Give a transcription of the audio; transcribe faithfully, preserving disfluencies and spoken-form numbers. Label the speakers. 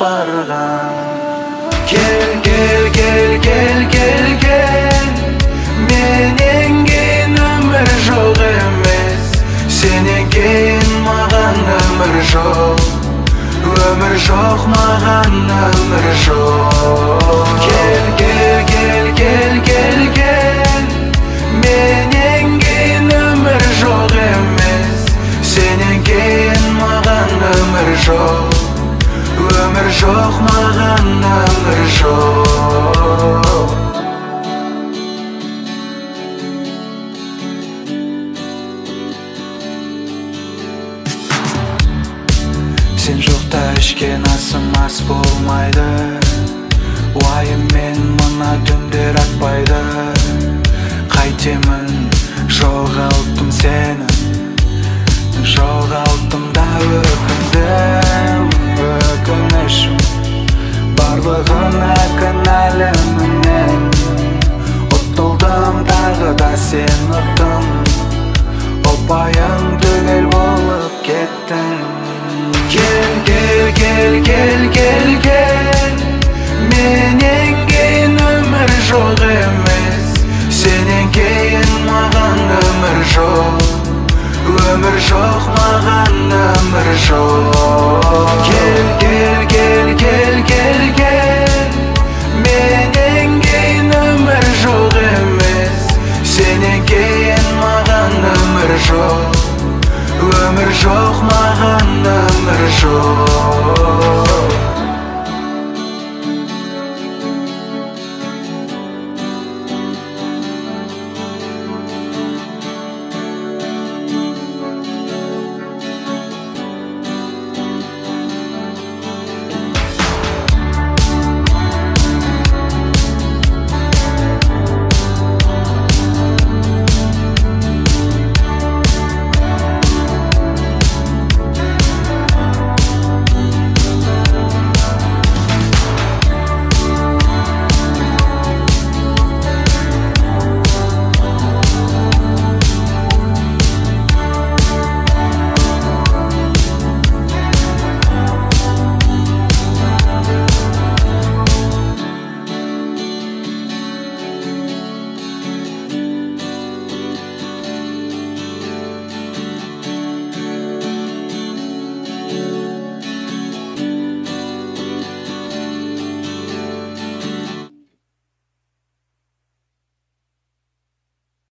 Speaker 1: барган. Кел, кел, кел, кел, кел, кел. Менен кийин өмүр жок эмес. Сенен кийин маган өмүр жок. Өмүр жок, маган өмүр жок. Кел, кел, кел, кел, кел, кел. Менен кийин өмүр жок эмес. Сенен кийин маган өмүр жок. Өмүр жок, маган өмүр жок. Сен жокта ичкен асым ас болмайды. Уайым мен мына түндөр атпайды. Кайтемин, жоголттум сени. Жоголттум да өкүндүм, өкүнүшүм барлыгына кыналым менен. Оттолдум дагы да сен оттуң. Опайың түгел болуп кеттиң. Кел, кел, кел, кел, кел, кел. Менен кийин өмүр жок эмес. Сенен кийин маган өмүр жок. Өмүр жок, маган өмүр жок.